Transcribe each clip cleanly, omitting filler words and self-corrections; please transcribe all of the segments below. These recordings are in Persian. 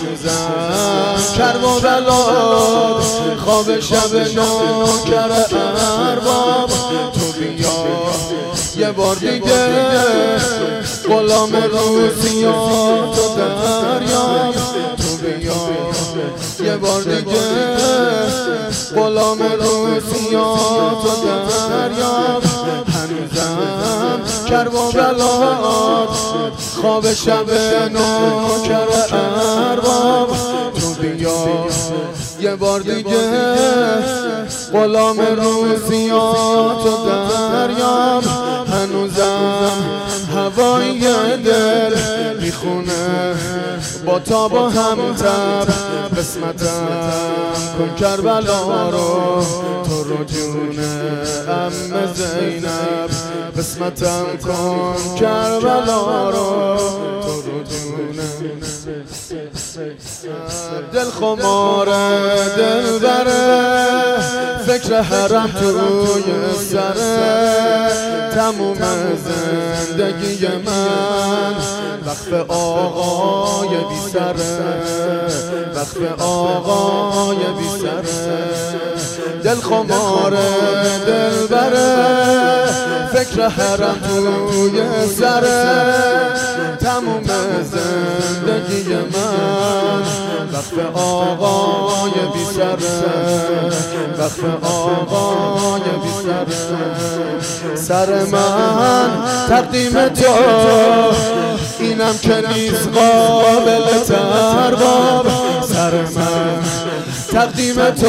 هنوزم کرب و بلاد خواب شب نوکر ارباب تو بیا یه بار دیگه غلام روزیات و دریاب تو بیا یه بار دیگه غلام روزیات و دریاب هنوزم کرب و بلاد خواب شب نوکر ارباب تو بیا یه بار دیگه غلام روزیات و دریاب هنوزم هوای دل میخونه با تاب و همتب قسمتم کن کربلا رو تو رو جون عمه زینب قسمتم کن کربلا رو تو رو جون دل خمار دل بره فکر حرم توی سره تموم زندگی من وقف آقای بی سره وقف آقای بی سره دل خمار دل بره فکر حرم توی سره تموم زندگی من وقف آقای بی سره وقف آقای بی سره سر من تقدیم تو اینم که نیست قابل ترباب سر من تقدیم تو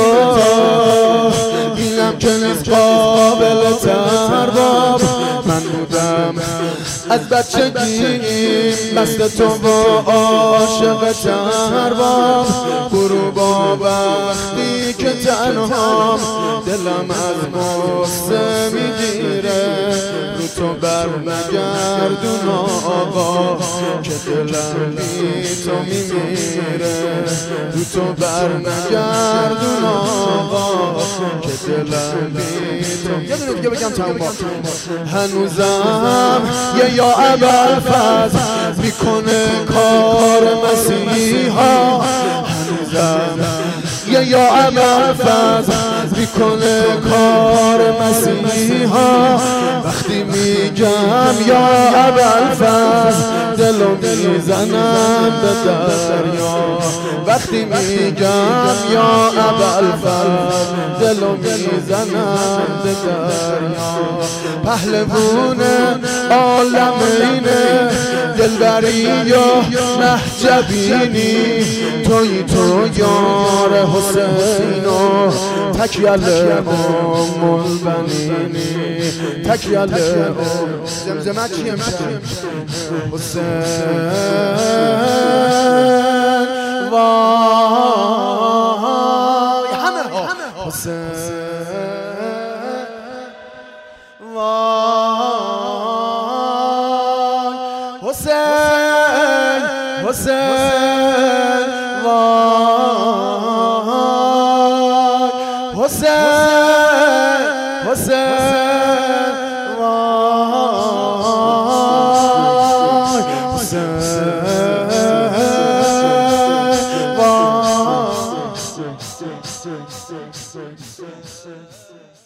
اینم که نیست قابل ترباب من بودم از بچگی مست تو و عاشق ترباب برو با وقتی که تنهام دلم از غصه میگیره رو تو بر نگردون آقا که دلم بی تو میمیره رو تو بر نگردون آقا که دلم بی تو یه دونه دیگه بگم تمام هنوزم یا ابوالفضل میکنه کار مسیحا هنوزم یا ابوالفضل میکنه کار مسیحا وقتی میگم یا ابوالفضل دلو میزنم به دریا وقتی میگم یا ابوالفضل دلو میزنم به دریا پهلوون عالمینه دلبری و مهجبینی توی تو یار حسین و تکیل ام البنینی تکیل زمزمه چی امشب حسین وای همه حسین وای حسین حسین وای حسین حسین وای حسین وای